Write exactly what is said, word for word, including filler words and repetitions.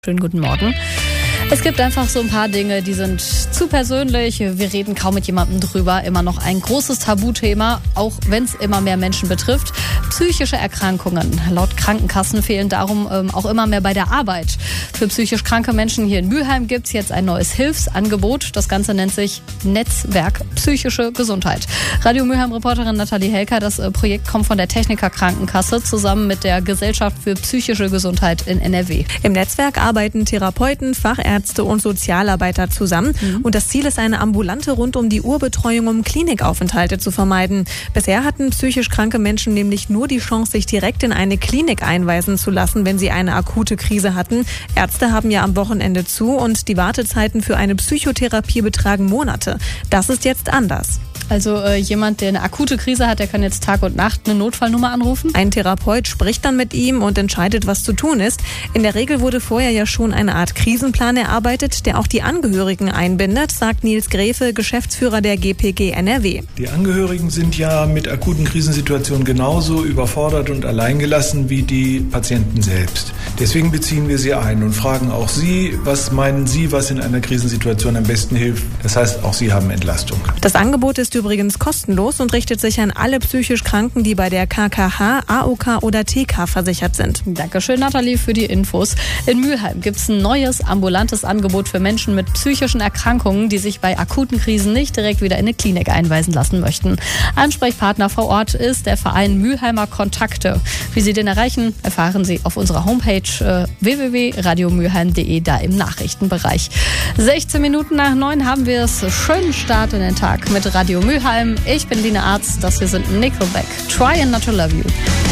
Schönen guten Morgen. Es gibt einfach so ein paar Dinge, die sind zu persönlich. Wir reden kaum mit jemandem drüber. Immer noch ein großes Tabuthema, auch wenn es immer mehr Menschen betrifft. Psychische Erkrankungen. Laut Krankenkassen fehlen darum ähm, auch immer mehr bei der Arbeit. Für psychisch kranke Menschen hier in Mülheim gibt es jetzt ein neues Hilfsangebot. Das Ganze nennt sich Netzwerk Psychische Gesundheit. Radio Mülheim-Reporterin Nathalie Helker, das äh, Projekt kommt von der Techniker Krankenkasse zusammen mit der Gesellschaft für psychische Gesundheit in N R W. Im Netzwerk arbeiten Therapeuten, Fachärzte und Sozialarbeiter zusammen. Mhm. Und das Ziel ist eine ambulante Rund-um-die-Uhr-Betreuung, um Klinikaufenthalte zu vermeiden. Bisher hatten psychisch kranke Menschen nämlich nur die Chance, sich direkt in eine Klinik einweisen zu lassen, wenn sie eine akute Krise hatten. Ärzte haben ja am Wochenende zu und die Wartezeiten für eine Psychotherapie betragen Monate. Das ist jetzt anders. Also äh, jemand, der eine akute Krise hat, der kann jetzt Tag und Nacht eine Notfallnummer anrufen? Ein Therapeut spricht dann mit ihm und entscheidet, was zu tun ist. In der Regel wurde vorher ja schon eine Art Krisenplan erarbeitet, der auch die Angehörigen einbindet, sagt Nils Gräfe, Geschäftsführer der G P G N R W. Die Angehörigen sind ja mit akuten Krisensituationen genauso überfordert und alleingelassen wie die Patienten selbst. Deswegen beziehen wir sie ein und fragen auch sie, was meinen Sie, was in einer Krisensituation am besten hilft. Das heißt, auch Sie haben Entlastung. Das Angebot ist übrigens kostenlos und richtet sich an alle psychisch Kranken, die bei der K K H, A O K oder T K versichert sind. Dankeschön, Nathalie, für die Infos. In Mülheim gibt es ein neues ambulantes Angebot für Menschen mit psychischen Erkrankungen, die sich bei akuten Krisen nicht direkt wieder in eine Klinik einweisen lassen möchten. Ansprechpartner vor Ort ist der Verein Mülheimer Kontakte. Wie Sie den erreichen, erfahren Sie auf unserer Homepage äh, w w w punkt radio mülheim punkt de, da im Nachrichtenbereich. sechzehn Minuten nach neun haben wir es. Schönen Start in den Tag mit Radio Mülheim. Ich bin Lina Arzt, das hier sind Nickelback. Trying Not to Love You.